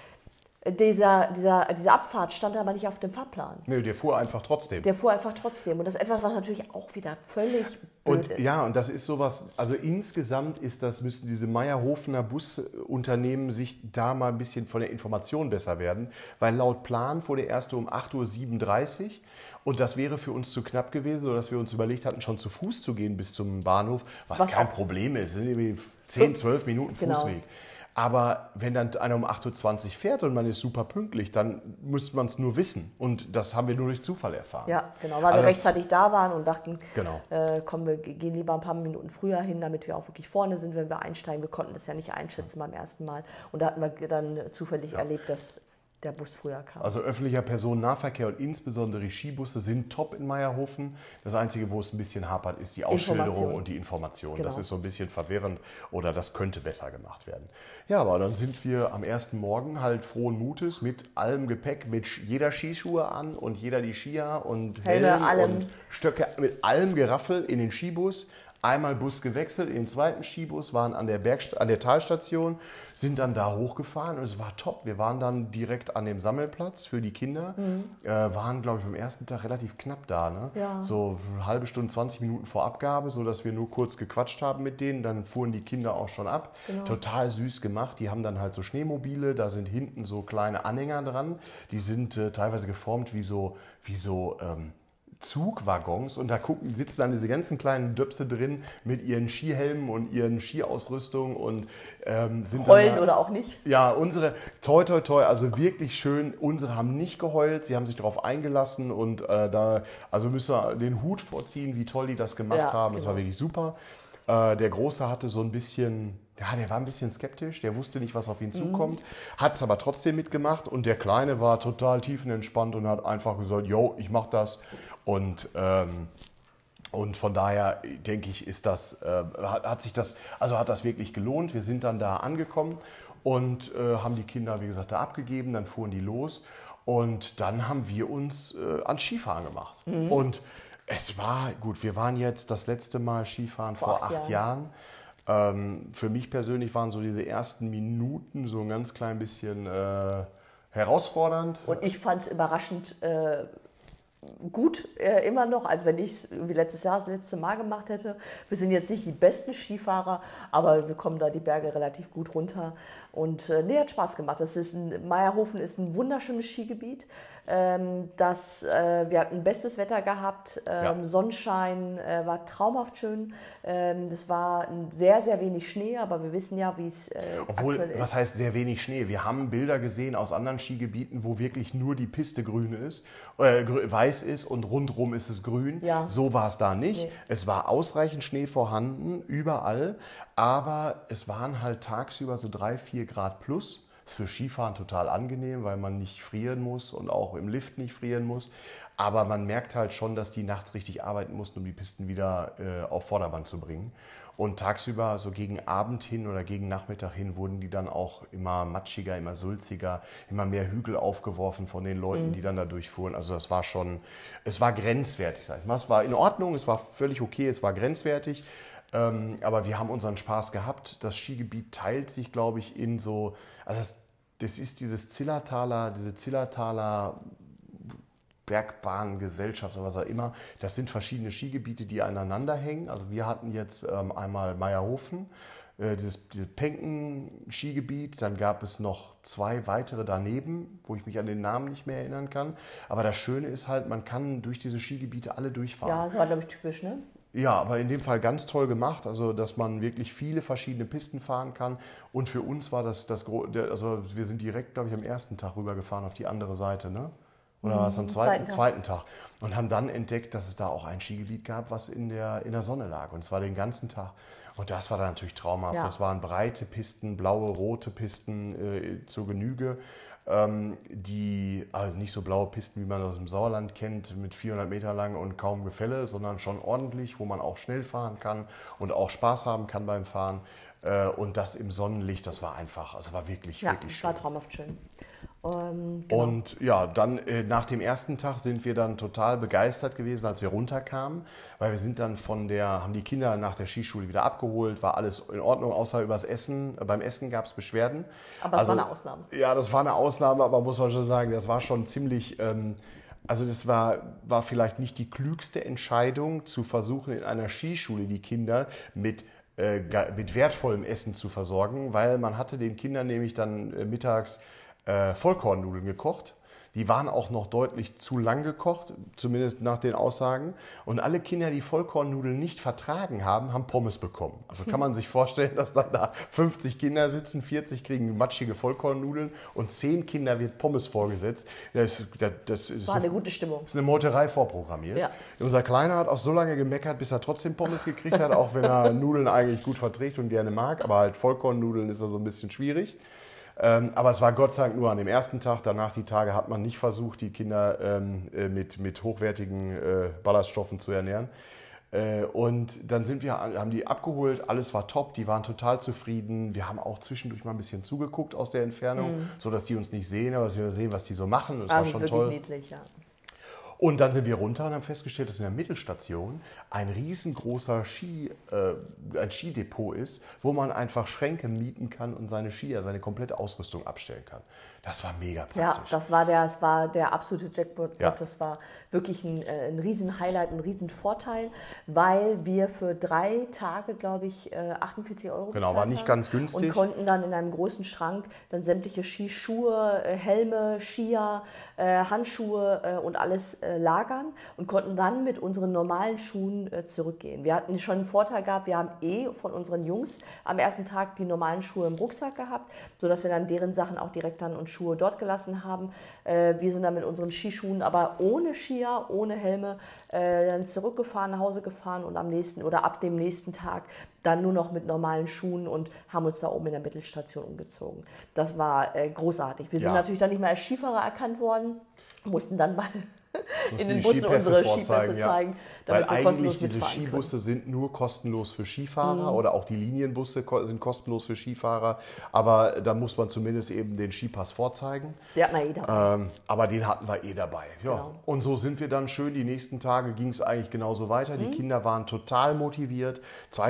Dieser, dieser, diese Abfahrt stand aber nicht auf dem Fahrplan. Nö, der fuhr einfach trotzdem. Der fuhr einfach trotzdem. Und das ist etwas, was natürlich auch wieder völlig blöd und, ist. Ja, und das ist sowas, also insgesamt ist das, müssen diese Mayerhofener Busunternehmen sich da mal ein bisschen von der Information besser werden, weil laut Plan fuhr der erste um acht Uhr siebenunddreißig und das wäre für uns zu knapp gewesen, sodass wir uns überlegt hatten, schon zu Fuß zu gehen bis zum Bahnhof, was, was kein Problem ist, irgendwie zehn, zwölf Minuten Fußweg. Genau. Aber wenn dann einer um acht Uhr zwanzig fährt und man ist super pünktlich, dann müsste man es nur wissen. Und das haben wir nur durch Zufall erfahren. Ja, genau, weil also wir rechtzeitig da waren und dachten, genau. äh, komm, wir gehen lieber ein paar Minuten früher hin, damit wir auch wirklich vorne sind, wenn wir einsteigen. Wir konnten das ja nicht einschätzen beim ersten Mal. Und da hatten wir dann zufällig ja. erlebt, dass der Bus früher kam. Also öffentlicher Personennahverkehr und insbesondere Skibusse sind top in Mayerhofen. Das Einzige, wo es ein bisschen hapert, ist die Ausschilderung und die Information. Genau. Das ist so ein bisschen verwirrend oder das könnte besser gemacht werden. Ja, aber dann sind wir am ersten Morgen halt frohen Mutes mit allem Gepäck, mit jeder Skischuhe an und jeder die Skier und Helme und Stöcke, mit allem Geraffel in den Skibus. Einmal Bus gewechselt, in den zweiten Skibus, waren an der, Bergst- an der Talstation, sind dann da hochgefahren und es war top. Wir waren dann direkt an dem Sammelplatz für die Kinder, mhm. äh, waren, glaube ich, am ersten Tag relativ knapp da. Ne? Ja. So eine halbe Stunde, zwanzig Minuten vor Abgabe, sodass wir nur kurz gequatscht haben mit denen. Dann fuhren die Kinder auch schon ab. Genau. Total süß gemacht. Die haben dann halt so Schneemobile, da sind hinten so kleine Anhänger dran. Die sind äh, teilweise geformt wie so, wie so ähm, Zugwaggons und da gucken, sitzen dann diese ganzen kleinen Döpse drin mit ihren Skihelmen und ihren Skiausrüstung und ähm, sind heulen dann da, oder auch nicht? Ja, unsere, toi toi toi, also wirklich schön, unsere haben nicht geheult, sie haben sich darauf eingelassen und äh, da, also müssen wir den Hut vorziehen, wie toll die das gemacht ja, haben, das genau. war wirklich super. Äh, der Große hatte so ein bisschen, ja, der war ein bisschen skeptisch, der wusste nicht, was auf ihn zukommt, mhm. hat es aber trotzdem mitgemacht und der Kleine war total tiefenentspannt und hat einfach gesagt, yo, ich mach das. Und, ähm, und von daher denke ich, ist das, äh, hat, hat sich das, also hat das wirklich gelohnt. Wir sind dann da angekommen und äh, haben die Kinder, wie gesagt, da abgegeben. Dann fuhren die los und dann haben wir uns äh, ans Skifahren gemacht. Mhm. Und es war gut. Wir waren jetzt das letzte Mal Skifahren vor, vor acht, acht Jahren. Jahren. Ähm, für mich persönlich waren so diese ersten Minuten so ein ganz klein bisschen äh, herausfordernd. Und ich fand es überraschend. Äh gut äh, immer noch, als wenn ich es wie letztes Jahr das letzte Mal gemacht hätte. Wir sind jetzt nicht die besten Skifahrer, aber wir kommen da die Berge relativ gut runter. Und äh, nee, hat Spaß gemacht. Das ist ein, Meierhofen ist ein wunderschönes Skigebiet. Ähm, das, äh, wir hatten bestes Wetter gehabt, ähm, ja. Sonnenschein, äh, war traumhaft schön. Ähm, das war sehr, sehr wenig Schnee, aber wir wissen ja, wie es äh, Obwohl, aktuell ist. was heißt sehr wenig Schnee? Wir haben Bilder gesehen aus anderen Skigebieten, wo wirklich nur die Piste grün ist, äh, weiß ist und rundherum ist es grün. Ja. So war es da nicht. Nee. Es war ausreichend Schnee vorhanden, überall, aber es waren halt tagsüber so drei, vier Grad plus. Das ist für Skifahren total angenehm, weil man nicht frieren muss und auch im Lift nicht frieren muss. Aber man merkt halt schon, dass die nachts richtig arbeiten mussten, um die Pisten wieder äh, auf Vordermann zu bringen. Und tagsüber, so gegen Abend hin oder gegen Nachmittag hin, wurden die dann auch immer matschiger, immer sulziger, immer mehr Hügel aufgeworfen von den Leuten, mhm. die dann da durchfuhren. Also das war schon, es war grenzwertig, sag ich mal. Es war in Ordnung, es war völlig okay, es war grenzwertig. Ähm, aber wir haben unseren Spaß gehabt. Das Skigebiet teilt sich, glaube ich, in so, also das, das ist dieses Zillertaler, diese Zillertaler Bergbahngesellschaft oder was auch immer. Das sind verschiedene Skigebiete, die aneinander hängen. Also wir hatten jetzt ähm, einmal Meierhofen, äh, dieses, dieses Penken-Skigebiet. Dann gab es noch zwei weitere daneben, wo ich mich an den Namen nicht mehr erinnern kann. Aber das Schöne ist halt, man kann durch diese Skigebiete alle durchfahren. Ja, das war, glaube ich, typisch, ne? Ja, aber in dem Fall ganz toll gemacht, also dass man wirklich viele verschiedene Pisten fahren kann. Und für uns war das, das also wir sind direkt, glaube ich, am ersten Tag rübergefahren auf die andere Seite, ne? Oder war es am zweiten, zweiten, Tag. zweiten Tag? Und haben dann entdeckt, dass es da auch ein Skigebiet gab, was in der, in der Sonne lag. Und zwar den ganzen Tag. Und das war dann natürlich traumhaft. Ja. Das waren breite Pisten, blaue, rote Pisten äh, zur Genüge. Ähm, die, also nicht so blaue Pisten, wie man aus dem Sauerland kennt, mit vierhundert Meter lang und kaum Gefälle, sondern schon ordentlich, wo man auch schnell fahren kann und auch Spaß haben kann beim Fahren. Äh, und das im Sonnenlicht, das war einfach, also war wirklich, ja, wirklich schön. Ja, war traumhaft schön. Ähm, genau. Und ja, dann äh, nach dem ersten Tag sind wir dann total begeistert gewesen, als wir runterkamen, weil wir sind dann von der, haben die Kinder nach der Skischule wieder abgeholt, war alles in Ordnung, außer übers Essen. Beim Essen gab es Beschwerden. Aber es also, war eine Ausnahme. Ja, das war eine Ausnahme, aber muss man schon sagen, das war schon ziemlich, ähm, also das war, war vielleicht nicht die klügste Entscheidung, zu versuchen, in einer Skischule die Kinder mit äh, mit wertvollem Essen zu versorgen, weil man hatte den Kindern nämlich dann äh, mittags Äh, Vollkornnudeln gekocht. Die waren auch noch deutlich zu lang gekocht, zumindest nach den Aussagen. Und alle Kinder, die Vollkornnudeln nicht vertragen haben, haben Pommes bekommen. Also kann man sich vorstellen, dass dann da fünfzig Kinder sitzen, vierzig kriegen matschige Vollkornnudeln und zehn Kinder wird Pommes vorgesetzt. Das, das, das ist war eine gute Stimmung. Das ist eine Meuterei vorprogrammiert. Ja. Unser Kleiner hat auch so lange gemeckert, bis er trotzdem Pommes gekriegt hat, auch wenn er Nudeln eigentlich gut verträgt und gerne mag. Aber halt Vollkornnudeln ist er so ein bisschen schwierig. Ähm, aber es war Gott sei Dank nur an dem ersten Tag. Danach die Tage hat man nicht versucht, die Kinder ähm, äh, mit, mit hochwertigen äh, Ballaststoffen zu ernähren. Äh, und dann sind wir, haben die abgeholt, alles war top, die waren total zufrieden. Wir haben auch zwischendurch mal ein bisschen zugeguckt aus der Entfernung, mhm. sodass die uns nicht sehen, aber dass wir sehen, was die so machen. Das also war schon wirklich toll. Niedlich, ja. Und dann sind wir runter und haben festgestellt, dass in der Mittelstation ein riesengroßer Ski, äh, ein Skidepot ist, wo man einfach Schränke mieten kann und seine Skier, seine komplette Ausrüstung abstellen kann. Das war mega praktisch. Ja, das war der, das war der absolute Jackpot. Ja. Das war wirklich ein, ein riesen Highlight, ein riesen Vorteil, weil wir für drei Tage, glaube ich, achtundvierzig Euro bezahlt haben. Genau, war nicht ganz günstig. Und konnten dann in einem großen Schrank dann sämtliche Skischuhe, Helme, Skier, Handschuhe und alles lagern und konnten dann mit unseren normalen Schuhen zurückgehen. Wir hatten schon einen Vorteil gehabt, wir haben eh von unseren Jungs am ersten Tag die normalen Schuhe im Rucksack gehabt, sodass wir dann deren Sachen auch direkt dann und Schuhe dort gelassen haben. Wir sind dann mit unseren Skischuhen, aber ohne Skier, ohne Helme, dann zurückgefahren, nach Hause gefahren und am nächsten oder ab dem nächsten Tag dann nur noch mit normalen Schuhen und haben uns da oben in der Mittelstation umgezogen. Das war großartig. Wir sind ja. natürlich dann nicht mehr als Skifahrer erkannt worden, mussten dann mal in den Bussen unsere Skipässe ja. zeigen, damit Weil wir kostenlos eigentlich diese Skibusse können. Sind nur kostenlos für Skifahrer mhm. oder auch die Linienbusse sind kostenlos für Skifahrer, aber da muss man zumindest eben den Skipass vorzeigen. Den hatten wir eh dabei. Ähm, aber den hatten wir eh dabei. Ja. Genau. Und so sind wir dann schön, die nächsten Tage ging es eigentlich genauso weiter. Die mhm. Kinder waren total motiviert. Zweiter Tag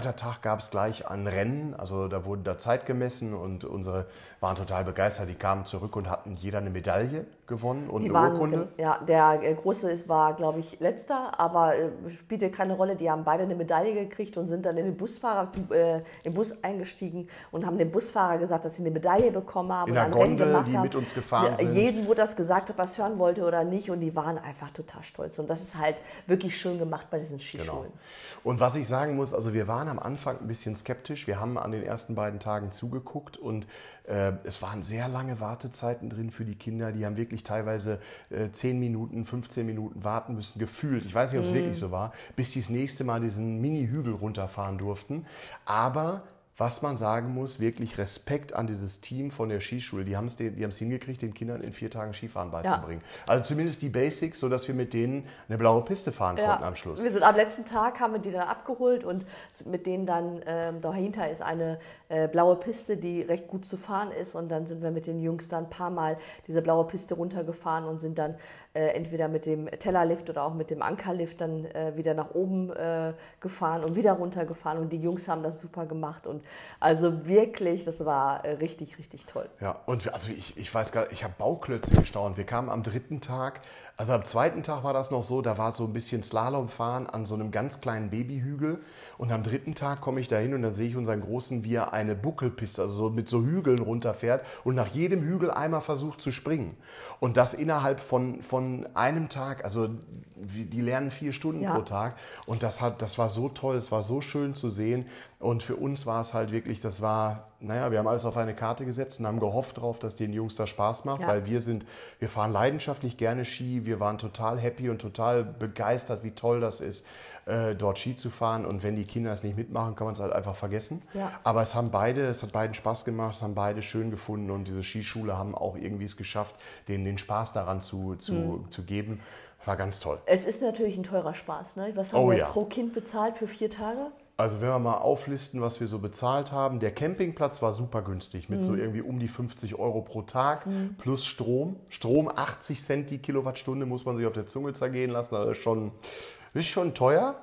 gab es gleich ein Rennen, also da wurde da Zeit gemessen und unsere waren total begeistert. Die kamen zurück und hatten jeder eine Medaille gewonnen und Die eine waren, Urkunde. ja, der äh, Große ist- war, glaube ich, letzter, aber äh, spielte keine Rolle. Die haben beide eine Medaille gekriegt und sind dann in den Busfahrer, zum, äh, im Bus eingestiegen und haben dem Busfahrer gesagt, dass sie eine Medaille bekommen haben In und der ein Rennen Gondel, gemacht die haben. mit uns gefahren sind. Jeden wurde das gesagt, ob er es hören wollte oder nicht, und die waren einfach total stolz. Und das ist halt wirklich schön gemacht bei diesen Skischulen. Genau. Und was ich sagen muss, also wir waren am Anfang ein bisschen skeptisch. Wir haben an den ersten beiden Tagen zugeguckt und äh, es waren sehr lange Wartezeiten drin für die Kinder. Die haben wirklich teilweise äh, zehn Minuten, fünfzehn Minuten warten müssen, gefühlt. Ich weiß nicht, ob es Mhm. wirklich so war, bis sie das nächste Mal diesen Mini-Hügel runterfahren durften. Aber was man sagen muss, wirklich Respekt an dieses Team von der Skischule. Die haben es die haben es hingekriegt, den Kindern in vier Tagen Skifahren beizubringen. Also zumindest die Basics, sodass wir mit denen eine blaue Piste fahren Ja, konnten am Schluss. wir sind, am letzten Tag haben wir die dann abgeholt und mit denen dann, ähm, dahinter ist eine äh, blaue Piste, die recht gut zu fahren ist, und dann sind wir mit den Jungs dann ein paar Mal diese blaue Piste runtergefahren und sind dann äh, entweder mit dem Tellerlift oder auch mit dem Ankerlift dann äh, wieder nach oben äh, gefahren und wieder runtergefahren, und die Jungs haben das super gemacht, und also wirklich, das war äh, richtig, richtig toll. Ja, und wir- also ich, ich weiß gar nicht, ich habe Bauklötze gestaunt. Wir kamen am dritten Tag, also am zweiten Tag war das noch so, da war so ein bisschen Slalomfahren an so einem ganz kleinen Babyhügel. Und am dritten Tag komme ich da hin und dann sehe ich unseren Großen, wie er eine Buckelpiste, also so mit so Hügeln runterfährt und nach jedem Hügel einmal versucht zu springen. Und das innerhalb von, von einem Tag, also wie- die lernen vier Stunden Ja. pro Tag. Und das, hat, das war so toll, es war so schön zu sehen. Und für uns war es halt wirklich, das war, naja, wir haben alles auf eine Karte gesetzt und haben gehofft darauf, dass den Jungs das Spaß macht, Ja. weil wir sind, wir fahren leidenschaftlich gerne Ski, wir waren total happy und total begeistert, wie toll das ist, äh, dort Ski zu fahren. Und wenn die Kinder es nicht mitmachen, kann man es halt einfach vergessen. Ja. Aber es haben beide, es hat beiden Spaß gemacht, es haben beide schön gefunden, und diese Skischule haben auch irgendwie es geschafft, denen den Spaß daran zu, zu, Mhm. zu geben. War ganz toll. Es ist natürlich ein teurer Spaß, ne? Was haben Oh wir ja. pro Kind bezahlt für vier Tage? Also wenn wir mal auflisten, was wir so bezahlt haben, der Campingplatz war super günstig mit so irgendwie um die fünfzig Euro pro Tag plus Strom. Strom achtzig Cent die Kilowattstunde, muss man sich auf der Zunge zergehen lassen. Also schon, ist schon teuer.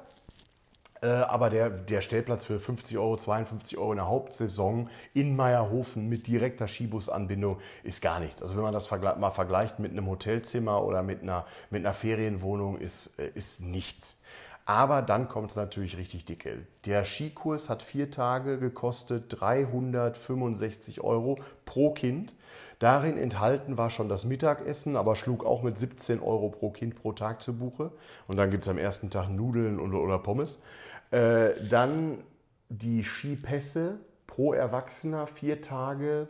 Äh, aber der, der Stellplatz für fünfzig Euro, zweiundfünfzig Euro in der Hauptsaison in Meierhofen mit direkter Skibusanbindung ist gar nichts. Also wenn man das vergle- mal vergleicht mit einem Hotelzimmer oder mit einer, mit einer Ferienwohnung, ist, äh, ist nichts. Aber dann kommt es natürlich richtig dicke. Der Skikurs hat vier Tage gekostet dreihundertfünfundsechzig Euro pro Kind. Darin enthalten war schon das Mittagessen, aber schlug auch mit siebzehn Euro pro Kind pro Tag zu Buche. Und dann gibt es am ersten Tag Nudeln oder, oder Pommes. Äh, dann die Skipässe pro Erwachsener, vier Tage,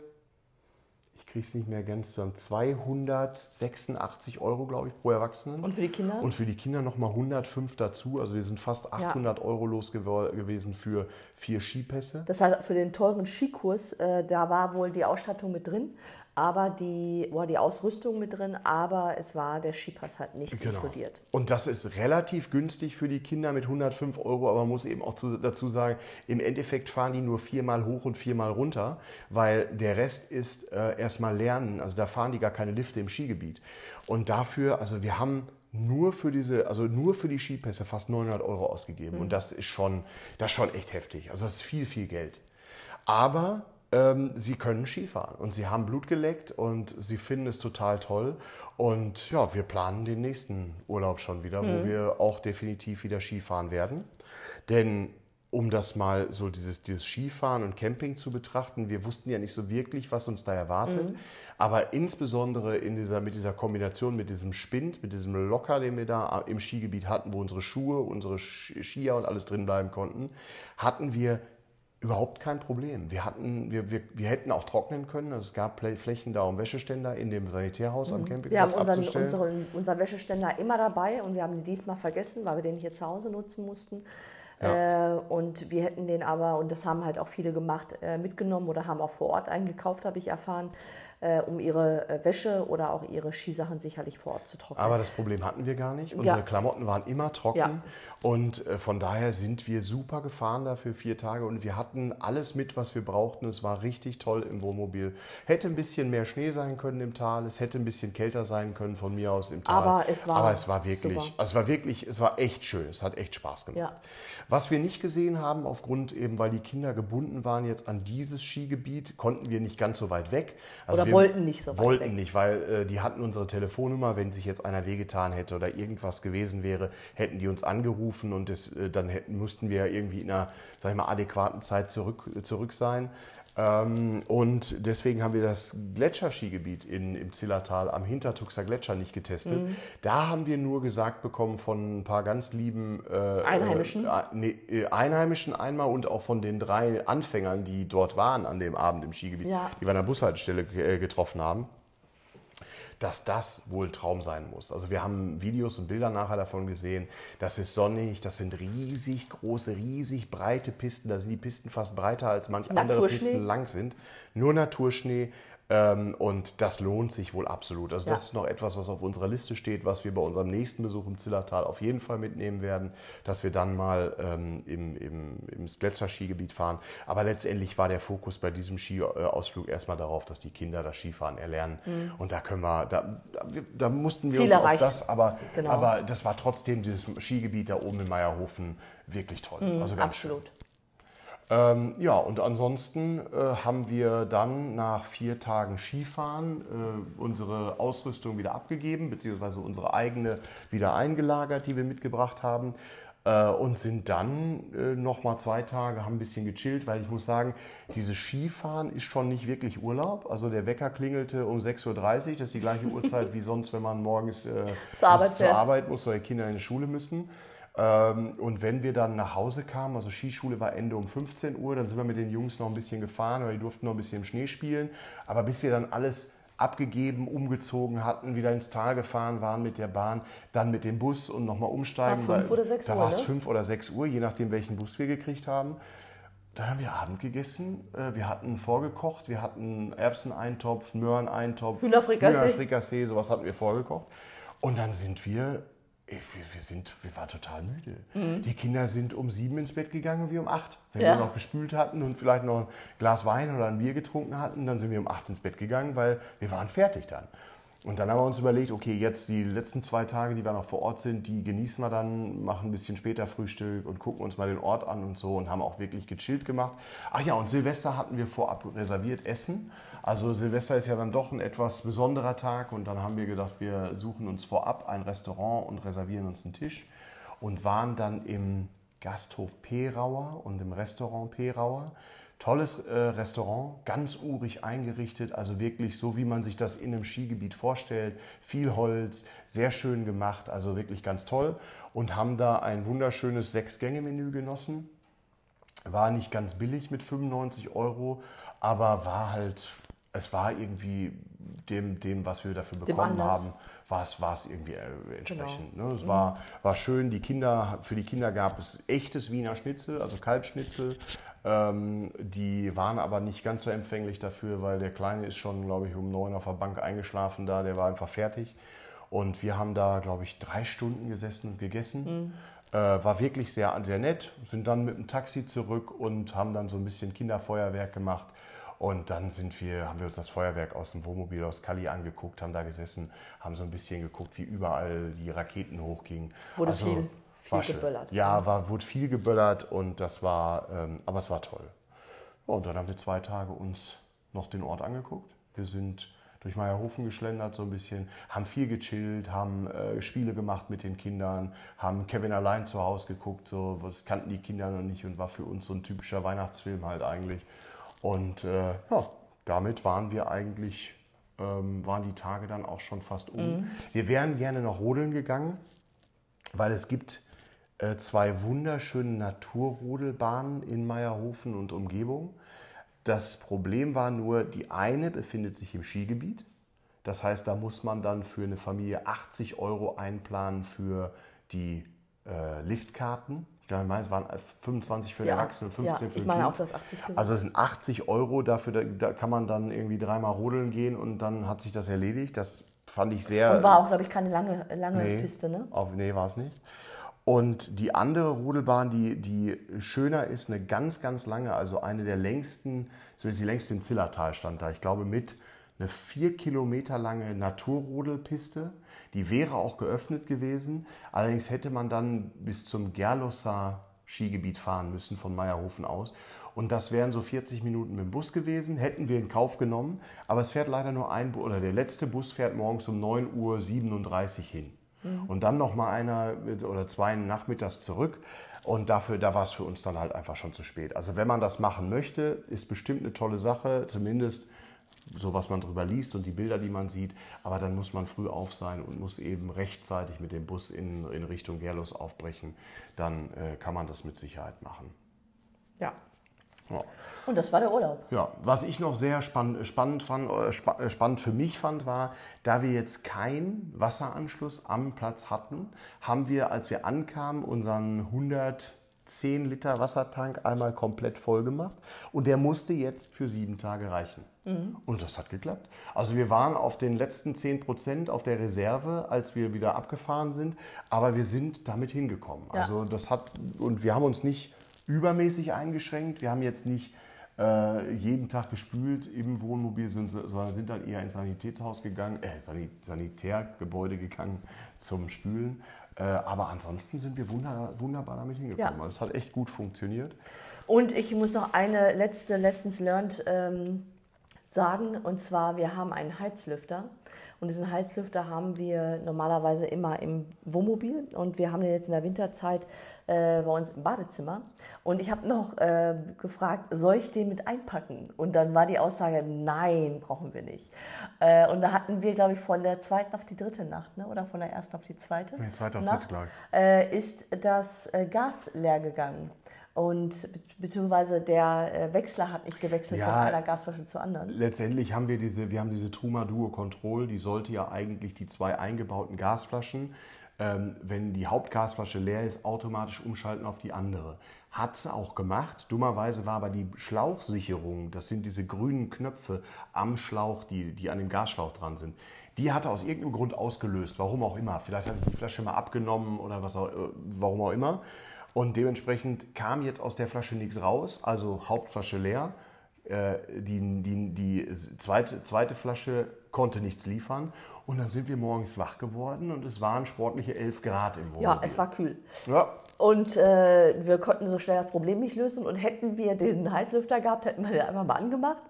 ich kriege es nicht mehr ganz zusammen, zweihundertsechsundachtzig Euro, glaube ich, pro Erwachsenen. Und für die Kinder? Und für die Kinder nochmal hundertfünf dazu. Also wir sind fast achthundert Euro los gew- gewesen für vier Skipässe. Das heißt, für den teuren Skikurs, äh, da war wohl die Ausstattung mit drin, aber die, war die Ausrüstung mit drin, aber es war der Skipass halt nicht Genau. inkludiert. Und das ist relativ günstig für die Kinder mit hundertfünf Euro, aber man muss eben auch zu, dazu sagen, im Endeffekt fahren die nur viermal hoch und viermal runter, weil der Rest ist äh, erstmal lernen. Also da fahren die gar keine Lifte im Skigebiet. Und dafür, also wir haben nur für diese, also nur für die Skipässe fast neunhundert Euro ausgegeben. Und das ist schon, das ist schon echt heftig. Also das ist viel, viel Geld. Aber ähm, sie können Skifahren und sie haben Blut geleckt und sie finden es total toll. Und ja, wir planen den nächsten Urlaub schon wieder, wo wir auch definitiv wieder Skifahren werden. Denn um das mal so dieses, dieses Skifahren und Camping zu betrachten, wir wussten ja nicht so wirklich, was uns da erwartet. Aber insbesondere in dieser, mit dieser Kombination mit diesem Spind, mit diesem Locker, den wir da im Skigebiet hatten, wo unsere Schuhe, unsere Skier und alles drin bleiben konnten, hatten wir überhaupt kein Problem. Wir, hatten, wir, wir, wir hätten auch trocknen können. Also es gab Flächen da, um Wäscheständer in dem Sanitärhaus am Campingplatz Wir haben unseren, abzustellen. unseren, unseren Wäscheständer immer dabei, und wir haben ihn diesmal vergessen, weil wir den hier zu Hause nutzen mussten. Ja. Äh, und wir hätten den aber, und das haben halt auch viele gemacht, äh, mitgenommen oder haben auch vor Ort eingekauft, habe ich erfahren, äh, um ihre äh, Wäsche oder auch ihre Skisachen sicherlich vor Ort zu trocknen. Aber das Problem hatten wir gar nicht. Unsere Ja. Klamotten waren immer trocken. Ja. Und äh, von daher sind wir super gefahren da für vier Tage. Und wir hatten alles mit, was wir brauchten. Es war richtig toll im Wohnmobil. Hätte ein bisschen mehr Schnee sein können im Tal. Es hätte ein bisschen kälter sein können von mir aus im Tal. Aber es war Aber es war wirklich, super. also es war wirklich, es war echt schön. Es hat echt Spaß gemacht. Ja. Was wir nicht gesehen haben, aufgrund eben, weil die Kinder gebunden waren jetzt an dieses Skigebiet, konnten wir nicht ganz so weit weg. Also oder wir wollten nicht so weit wollten weg. Wollten nicht, weil äh, die hatten unsere Telefonnummer. Wenn sich jetzt einer wehgetan hätte oder irgendwas gewesen wäre, hätten die uns angerufen und das, äh, dann hätten, mussten wir irgendwie in einer, sag ich mal, adäquaten Zeit zurück, zurück sein. Ähm, und deswegen haben wir das Gletscherskigebiet in, im Zillertal am Hintertuxer Gletscher nicht getestet. Mhm. Da haben wir nur gesagt bekommen von ein paar ganz lieben äh, Einheimischen. Äh, nee, Einheimischen einmal und auch von den drei Anfängern, die dort waren an dem Abend im Skigebiet, ja. die wir an der Bushaltestelle äh, getroffen haben, dass das wohl ein Traum sein muss. Also wir haben Videos und Bilder nachher davon gesehen. Das ist sonnig, das sind riesig große, riesig breite Pisten. Da sind die Pisten fast breiter als manche andere Pisten lang sind. Nur Naturschnee. Ähm, und das lohnt sich wohl absolut. Also das ja. ist noch etwas, was auf unserer Liste steht, was wir bei unserem nächsten Besuch im Zillertal auf jeden Fall mitnehmen werden, dass wir dann mal ähm, im, im, im Gletscherskigebiet fahren. Aber letztendlich war der Fokus bei diesem Skiausflug erstmal darauf, dass die Kinder das Skifahren erlernen. Mhm. Und da können wir, da, da, da mussten wir Ziel uns erreicht. auf das, aber, genau. aber das war trotzdem dieses Skigebiet da oben in Meierhofen wirklich toll. Mhm, also ganz absolut. Schön. Ähm, ja, und ansonsten äh, haben wir dann nach vier Tagen Skifahren äh, unsere Ausrüstung wieder abgegeben, beziehungsweise unsere eigene wieder eingelagert, die wir mitgebracht haben. Äh, und sind dann äh, nochmal zwei Tage, haben ein bisschen gechillt, weil ich muss sagen, dieses Skifahren ist schon nicht wirklich Urlaub. Also der Wecker klingelte um sechs Uhr dreißig, das ist die gleiche Uhrzeit wie sonst, wenn man morgens äh, zur, Arbeit zur Arbeit muss oder die Kinder in die Schule müssen. Und wenn wir dann nach Hause kamen, also Skischule war Ende um fünfzehn Uhr, dann sind wir mit den Jungs noch ein bisschen gefahren oder die durften noch ein bisschen im Schnee spielen. Aber bis wir dann alles abgegeben, umgezogen hatten, wieder ins Tal gefahren waren mit der Bahn, dann mit dem Bus und nochmal umsteigen. War fünf oder sechs da Uhr, war es ne? fünf oder sechs Uhr, je nachdem welchen Bus wir gekriegt haben. Dann haben wir Abend gegessen, wir hatten vorgekocht, wir hatten Erbseneintopf, Möhreneintopf, Hühnerfrikassee, Hühnerfrikassee, sowas hatten wir vorgekocht. Und dann sind wir... Wir, wir, sind, wir waren total müde. Mhm. Die Kinder sind um sieben ins Bett gegangen und wir um acht. Wenn ja. wir noch gespült hatten und vielleicht noch ein Glas Wein oder ein Bier getrunken hatten, dann sind wir um acht ins Bett gegangen, weil wir waren fertig dann. Und dann haben wir uns überlegt, okay, jetzt die letzten zwei Tage, die wir noch vor Ort sind, die genießen wir dann, machen ein bisschen später Frühstück und gucken uns mal den Ort an und so und haben auch wirklich gechillt gemacht. Ach ja, und Silvester hatten wir vorab reserviert Essen. Also Silvester ist ja dann doch ein etwas besonderer Tag und dann haben wir gedacht, wir suchen uns vorab ein Restaurant und reservieren uns einen Tisch und waren dann im Gasthof Perauer und im Restaurant Perauer. Tolles äh, Restaurant, ganz urig eingerichtet, also wirklich so, wie man sich das in einem Skigebiet vorstellt. Viel Holz, sehr schön gemacht, also wirklich ganz toll. Und haben da ein wunderschönes Sechs-Gänge-Menü genossen. War nicht ganz billig mit fünfundneunzig Euro, aber war halt, es war irgendwie dem, dem was wir dafür bekommen haben, war es, war es irgendwie äh, entsprechend. Genau. Ne? Es war, war schön, die Kinder, für die Kinder gab es echtes Wiener Schnitzel, also Kalbschnitzel. Ähm, die waren aber nicht ganz so empfänglich dafür, weil der Kleine ist schon, glaube ich, um neun auf der Bank eingeschlafen da, der war einfach fertig. Und wir haben da, glaube ich, drei Stunden gesessen und gegessen. Mhm. Äh, war wirklich sehr, sehr nett, sind dann mit dem Taxi zurück und haben dann so ein bisschen Kinderfeuerwerk gemacht. Und dann sind wir, haben wir uns das Feuerwerk aus dem Wohnmobil aus Cali angeguckt, haben da gesessen, haben so ein bisschen geguckt, wie überall die Raketen hochgingen. Wurde also, viel. Viel geböllert. Ja, war, wurde viel geböllert und das war, ähm, aber es war toll. Ja, und dann haben wir zwei Tage uns noch den Ort angeguckt. Wir sind durch Meierhofen geschlendert so ein bisschen, haben viel gechillt, haben äh, Spiele gemacht mit den Kindern, haben Kevin allein zu Hause geguckt, so, das kannten die Kinder noch nicht und war für uns so ein typischer Weihnachtsfilm halt eigentlich. Und äh, ja, damit waren wir eigentlich, ähm, waren die Tage dann auch schon fast um. Mhm. Wir wären gerne noch rodeln gegangen, weil es gibt zwei wunderschöne Naturrodelbahnen in Meierhofen und Umgebung. Das Problem war nur, die eine befindet sich im Skigebiet. Das heißt, da muss man dann für eine Familie achtzig Euro einplanen für die äh, Liftkarten. Ich glaube, ich meine, es waren fünfundzwanzig für den ja, Erwachsenen und fünfzehn ja, für den ich meine Kind. Auch das achtzig also es sind achtzig Euro, dafür da, da kann man dann irgendwie dreimal rodeln gehen und dann hat sich das erledigt. Das fand ich sehr... Und war auch, glaube ich, keine lange, lange nee, Piste, ne? Auf, nee, war es nicht. Und die andere Rodelbahn, die, die schöner ist, eine ganz, ganz lange, also eine der längsten, zumindest die längste im Zillertal stand da, ich glaube mit eine vier Kilometer lange Naturrodelpiste. Die wäre auch geöffnet gewesen, allerdings hätte man dann bis zum Gerlosser Skigebiet fahren müssen von Meierhofen aus. Und das wären so vierzig Minuten mit dem Bus gewesen, hätten wir in Kauf genommen. Aber es fährt leider nur ein, oder der letzte Bus fährt morgens um neun Uhr siebenunddreißig hin. Mhm. Und dann noch mal einer oder zwei nachmittags zurück. Und dafür, da war es für uns dann halt einfach schon zu spät. Also wenn man das machen möchte, ist bestimmt eine tolle Sache, zumindest so was man drüber liest und die Bilder, die man sieht. Aber dann muss man früh auf sein und muss eben rechtzeitig mit dem Bus in, in Richtung Gerlos aufbrechen. Dann äh, kann man das mit Sicherheit machen. Ja. Ja. Und das war der Urlaub. Ja, was ich noch sehr spann spannend, fand, äh, spa spannend für mich fand, war, da wir jetzt keinen Wasseranschluss am Platz hatten, haben wir, als wir ankamen, unseren hundertzehn Liter Wassertank einmal komplett voll gemacht. Und der musste jetzt für sieben Tage reichen. Mhm. Und das hat geklappt. Also wir waren auf den letzten zehn Prozent auf der Reserve, als wir wieder abgefahren sind. Aber wir sind damit hingekommen. Ja. Also das hat, und wir haben uns nicht übermäßig eingeschränkt. Wir haben jetzt nicht äh, jeden Tag gespült im Wohnmobil, sind, sondern sind dann eher ins Sanitätshaus gegangen, äh, Sanitärgebäude gegangen zum Spülen. Äh, aber ansonsten sind wir wunder, wunderbar damit hingekommen. Ja. Also es hat echt gut funktioniert. Und ich muss noch eine letzte Lessons learned ähm, sagen. Und zwar, wir haben einen Heizlüfter. Und diesen Heizlüfter haben wir normalerweise immer im Wohnmobil. Und wir haben den jetzt in der Winterzeit äh, bei uns im Badezimmer. Und ich habe noch äh, gefragt, soll ich den mit einpacken? Und dann war die Aussage, nein, brauchen wir nicht. Äh, und da hatten wir, glaube ich, von der zweiten auf die dritte Nacht, ne? Oder von der ersten auf die zweite Nee, zweite auf Nacht, dritte, glaube ich. Äh, ist das äh, Gas leer gegangen. Und beziehungsweise der äh, Wechsler hat nicht gewechselt ja, von einer Gasflasche zur anderen. Letztendlich haben wir diese, wir haben diese Truma Duo Control, die sollte ja eigentlich die zwei eingebauten Gasflaschen, ähm, wenn die Hauptgasflasche leer ist, automatisch umschalten auf die andere. Hat sie auch gemacht. Dummerweise war aber die Schlauchsicherung, das sind diese grünen Knöpfe am Schlauch, die, die an dem Gasschlauch dran sind, die hatte aus irgendeinem Grund ausgelöst, warum auch immer. Vielleicht hat die Flasche mal abgenommen oder was auch, warum auch immer. Und dementsprechend kam jetzt aus der Flasche nichts raus, also Hauptflasche leer. Äh, die die, die zweite, zweite Flasche konnte nichts liefern. Und dann sind wir morgens wach geworden und es waren sportliche elf Grad im Wohnmobil. Ja, es war kühl. Ja. Und äh, wir konnten so schnell das Problem nicht lösen. Und hätten wir den Heizlüfter gehabt, hätten wir den einfach mal angemacht.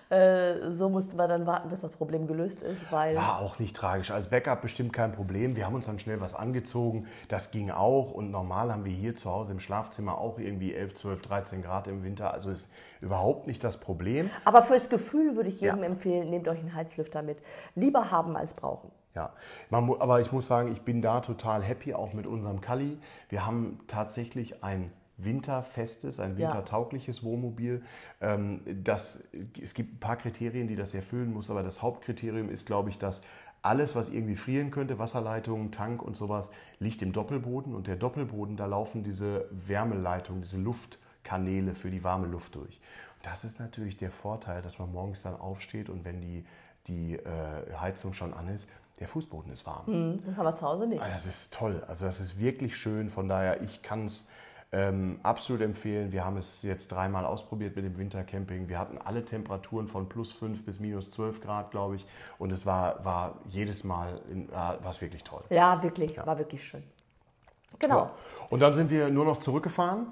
Äh, so mussten wir dann warten, bis das Problem gelöst ist. Weil war auch nicht tragisch. Als Backup bestimmt kein Problem. Wir haben uns dann schnell was angezogen. Das ging auch. Und normal haben wir hier zu Hause im Schlafzimmer auch irgendwie elf, zwölf, dreizehn Grad im Winter. Also ist überhaupt nicht das Problem. Aber fürs Gefühl würde ich jedem ja. empfehlen, nehmt euch einen Heizlüfter mit. Lieber haben als brauchen. Ja, man, aber ich muss sagen, ich bin da total happy, auch mit unserem Kali. Wir haben tatsächlich ein winterfestes, ein wintertaugliches Wohnmobil. Ähm, das, es gibt ein paar Kriterien, die das erfüllen muss, aber das Hauptkriterium ist, glaube ich, dass alles, was irgendwie frieren könnte, Wasserleitungen, Tank und sowas, liegt im Doppelboden. Und der Doppelboden, da laufen diese Wärmeleitungen, diese Luftkanäle für die warme Luft durch. Und das ist natürlich der Vorteil, dass man morgens dann aufsteht und wenn die, die äh, Heizung schon an ist, der Fußboden ist warm. Mm, das haben wir zu Hause nicht. Das ist toll. Also das ist wirklich schön. Von daher, ich kann es ähm, absolut empfehlen. Wir haben es jetzt dreimal ausprobiert mit dem Wintercamping. Wir hatten alle Temperaturen von plus fünf bis minus zwölf Grad, glaube ich. Und es war, war jedes Mal in, äh, war's wirklich toll. Ja, wirklich. Ja. War wirklich schön. Genau. Ja. Und dann sind wir nur noch zurückgefahren.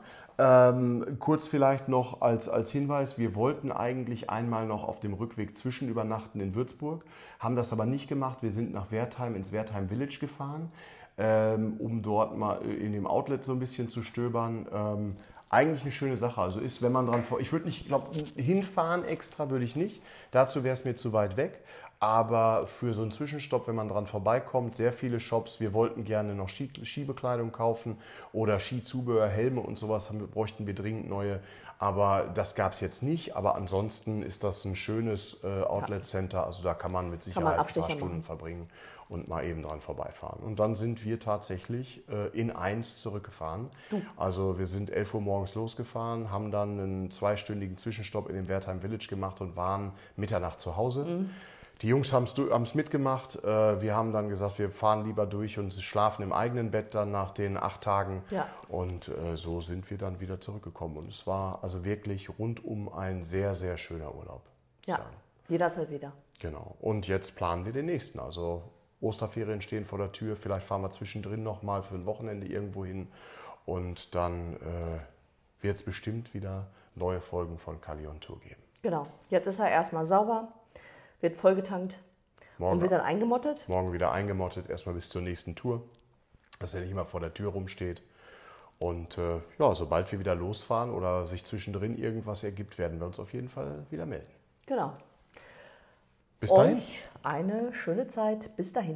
Ähm, kurz vielleicht noch als, als Hinweis, wir wollten eigentlich einmal noch auf dem Rückweg zwischenübernachten in Würzburg, haben das aber nicht gemacht. Wir sind nach Wertheim ins Wertheim Village gefahren, ähm, um dort mal in dem Outlet so ein bisschen zu stöbern. Ähm, eigentlich eine schöne Sache. Also ist, wenn man dran vor, ich würde nicht, ich glaube, hinfahren extra würde ich nicht. Dazu wäre es mir zu weit weg. Aber für so einen Zwischenstopp, wenn man dran vorbeikommt, sehr viele Shops. Wir wollten gerne noch Ski, Skibekleidung kaufen oder Skizubehör, Helme und sowas haben, bräuchten wir dringend neue. Aber das gab es jetzt nicht. Aber ansonsten ist das ein schönes äh, Outlet-Center. Also da kann man mit Sicherheit man ein paar Stunden machen. verbringen und mal eben dran vorbeifahren. Und dann sind wir tatsächlich äh, in eins zurückgefahren. Du. Also wir sind elf Uhr morgens losgefahren, haben dann einen zweistündigen Zwischenstopp in dem Wertheim Village gemacht und waren Mitternacht zu Hause. Mhm. Die Jungs haben es mitgemacht. Wir haben dann gesagt, wir fahren lieber durch und schlafen im eigenen Bett dann nach den acht Tagen. Ja. Und so sind wir dann wieder zurückgekommen. Und es war also wirklich rundum ein sehr, sehr schöner Urlaub. Ja, jederzeit wieder. Genau. Und jetzt planen wir den nächsten. Also Osterferien stehen vor der Tür. Vielleicht fahren wir zwischendrin noch mal für ein Wochenende irgendwo hin. Und dann äh, wird es bestimmt wieder neue Folgen von Kali on Tour geben. Genau. Jetzt ist er erstmal sauber, wird vollgetankt Morgen, und wird dann eingemottet. Morgen wieder eingemottet, erstmal bis zur nächsten Tour, dass er nicht immer vor der Tür rumsteht. Und äh, ja, sobald wir wieder losfahren oder sich zwischendrin irgendwas ergibt, werden wir uns auf jeden Fall wieder melden. Genau. Bis dahin. Euch eine schöne Zeit. Bis dahin.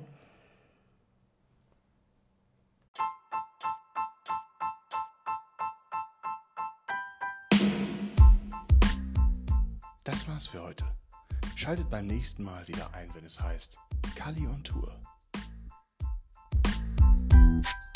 Das war's für heute. Schaltet beim nächsten Mal wieder ein, wenn es heißt Kali on Tour.